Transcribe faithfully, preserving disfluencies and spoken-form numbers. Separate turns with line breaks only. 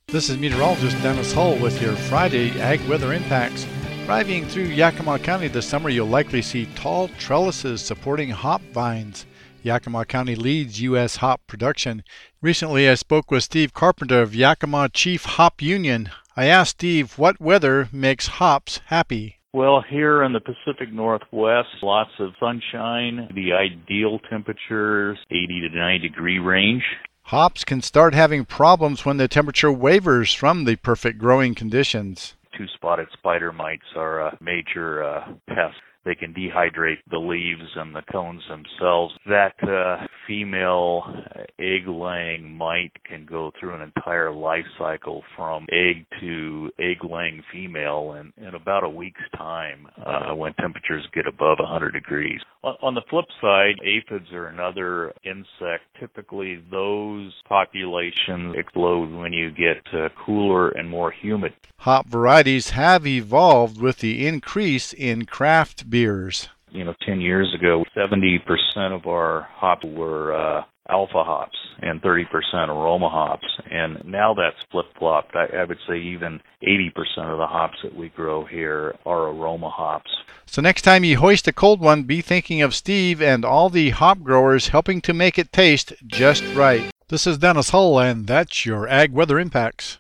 This is meteorologist Dennis Hull with your Friday Ag Weather Impacts. Driving through Yakima County this summer, you'll likely see tall trellises supporting hop vines. Yakima County leads U S hop production. Recently, I spoke with Steve Carpenter of Yakima Chief Hop Union. I asked Steve what weather makes hops happy.
Well, here in the Pacific Northwest, lots of sunshine, the ideal temperatures, eighty to ninety degree range.
Hops can start having problems when the temperature wavers from the perfect growing conditions.
Two-spotted spider mites are a major uh, pest. They can dehydrate the leaves and the cones themselves. That uh, female egg-laying mite can go through an entire life cycle from egg to egg-laying female in, in about a week's time uh, when temperatures get above one hundred degrees. On, on the flip side, aphids are another insect. Typically, those populations explode when you get uh, cooler and more humid.
Hop varieties have evolved with the increase in craft beers.
You know, ten years ago, seventy percent of our hops were uh, alpha hops and thirty percent aroma hops. And now that's flip-flopped. I, I would say even eighty percent of the hops that we grow here are aroma hops.
So next time you hoist a cold one, be thinking of Steve and all the hop growers helping to make it taste just right. This is Dennis Hull, and that's your Ag Weather Impacts.